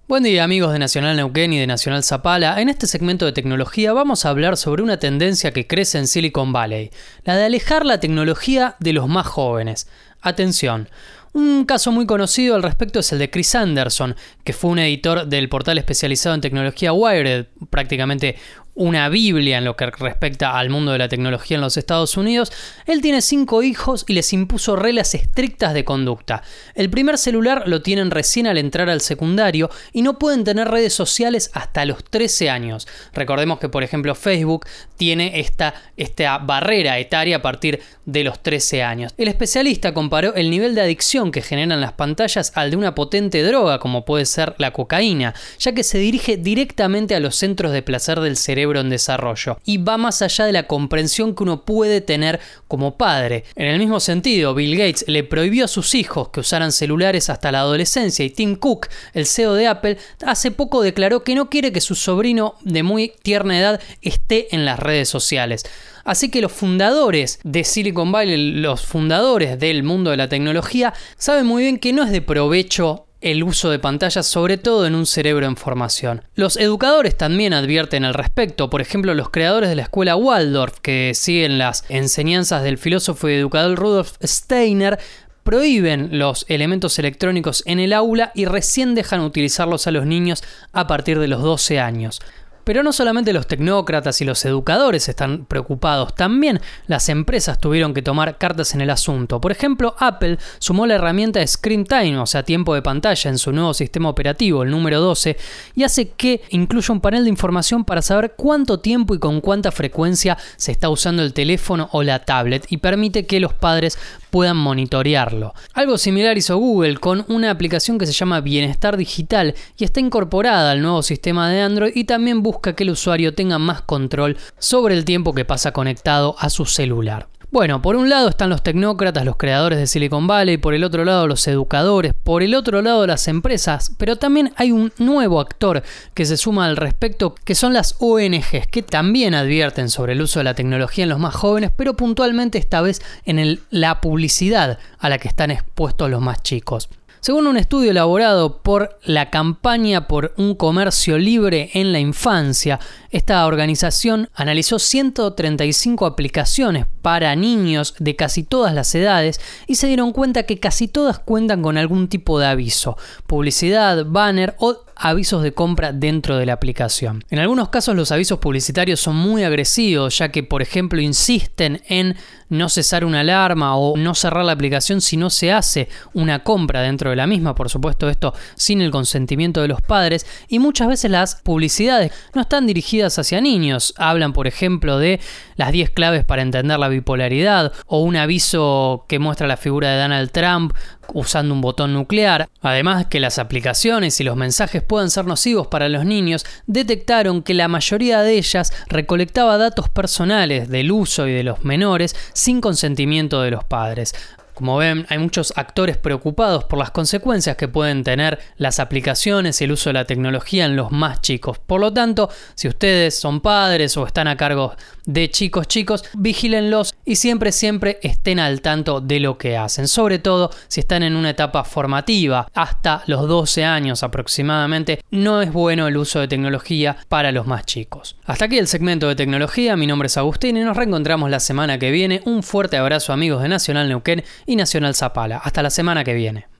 Buen día amigos de Nacional Neuquén y de Nacional Zapala. En este segmento de tecnología vamos a hablar sobre una tendencia que crece en Silicon Valley, la de alejar la tecnología de los más jóvenes. Atención, un caso muy conocido al respecto es el de Chris Anderson, que fue un editor del portal especializado en tecnología Wired, prácticamente una biblia en lo que respecta al mundo de la tecnología en los Estados Unidos. Él tiene 5 hijos y les impuso reglas estrictas de conducta. El primer celular lo tienen recién al entrar al secundario y no pueden tener redes sociales hasta los 13 años. Recordemos que, por ejemplo, Facebook tiene esta barrera etaria a partir de los 13 años. El especialista comparó el nivel de adicción que generan las pantallas al de una potente droga, como puede ser la cocaína, ya que se dirige directamente a los centros de placer del cerebro en desarrollo y va más allá de la comprensión que uno puede tener como padre. En el mismo sentido, Bill Gates le prohibió a sus hijos que usaran celulares hasta la adolescencia y Tim Cook, el CEO de Apple, hace poco declaró que no quiere que su sobrino de muy tierna edad esté en las redes sociales. Así que los fundadores de Silicon Valley, los fundadores del mundo de la tecnología, saben muy bien que no es de provecho el uso de pantallas, sobre todo en un cerebro en formación. Los educadores también advierten al respecto. Por ejemplo, los creadores de la escuela Waldorf, que siguen las enseñanzas del filósofo y educador Rudolf Steiner, prohíben los elementos electrónicos en el aula y recién dejan utilizarlos a los niños a partir de los 12 años. Pero no solamente los tecnócratas y los educadores están preocupados, también las empresas tuvieron que tomar cartas en el asunto. Por ejemplo, Apple sumó la herramienta Screen Time, o sea, tiempo de pantalla, en su nuevo sistema operativo, el número 12, y hace que incluya un panel de información para saber cuánto tiempo y con cuánta frecuencia se está usando el teléfono o la tablet, y permite que los padres puedan monitorearlo. Algo similar hizo Google con una aplicación que se llama Bienestar Digital y está incorporada al nuevo sistema de Android y también busca que el usuario tenga más control sobre el tiempo que pasa conectado a su celular. Bueno, por un lado están los tecnócratas, los creadores de Silicon Valley, por el otro lado los educadores, por el otro lado las empresas, pero también hay un nuevo actor que se suma al respecto, que son las ONGs, que también advierten sobre el uso de la tecnología en los más jóvenes, pero puntualmente esta vez en la publicidad a la que están expuestos los más chicos. Según un estudio elaborado por la Campaña por un Comercio Libre en la Infancia, esta organización analizó 135 aplicaciones para niños de casi todas las edades y se dieron cuenta que casi todas cuentan con algún tipo de aviso, publicidad, banner o avisos de compra dentro de la aplicación. En algunos casos los avisos publicitarios son muy agresivos, ya que por ejemplo insisten en no cesar una alarma o no cerrar la aplicación si no se hace una compra dentro de la misma, por supuesto esto sin el consentimiento de los padres, y muchas veces las publicidades no están dirigidas hacia niños. Hablan por ejemplo de las 10 claves para entender la bipolaridad o un aviso que muestra la figura de Donald Trump usando un botón nuclear. Además que las aplicaciones y los mensajes puedan ser nocivos para los niños, detectaron que la mayoría de ellas recolectaba datos personales del uso y de los menores sin consentimiento de los padres. Como ven, hay muchos actores preocupados por las consecuencias que pueden tener las aplicaciones y el uso de la tecnología en los más chicos. Por lo tanto, si ustedes son padres o están a cargo de chicos, vigílenlos y siempre estén al tanto de lo que hacen. Sobre todo si están en una etapa formativa, hasta los 12 años aproximadamente, no es bueno el uso de tecnología para los más chicos. Hasta aquí el segmento de tecnología. Mi nombre es Agustín y nos reencontramos la semana que viene. Un fuerte abrazo amigos de Nacional Neuquén y Nacional Zapala. Hasta la semana que viene.